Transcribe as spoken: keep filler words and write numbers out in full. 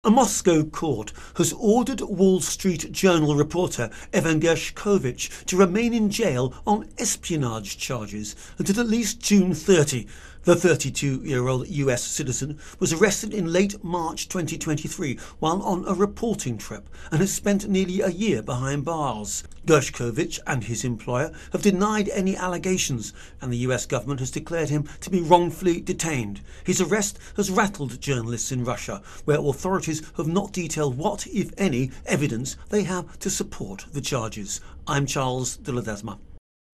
A Moscow court has ordered Wall Street Journal reporter Evan Gershkovich to remain in jail on espionage charges until at least June thirtieth. The thirty-two-year-old U S citizen was arrested in late March twenty twenty-three while on a reporting trip and has spent nearly a year behind bars. Gershkovich and his employer have denied any allegations, and the U S government has declared him to be wrongfully detained. His arrest has rattled journalists in Russia, where authorities have not detailed what, if any, evidence they have to support the charges. I'm Charles de Ledesma.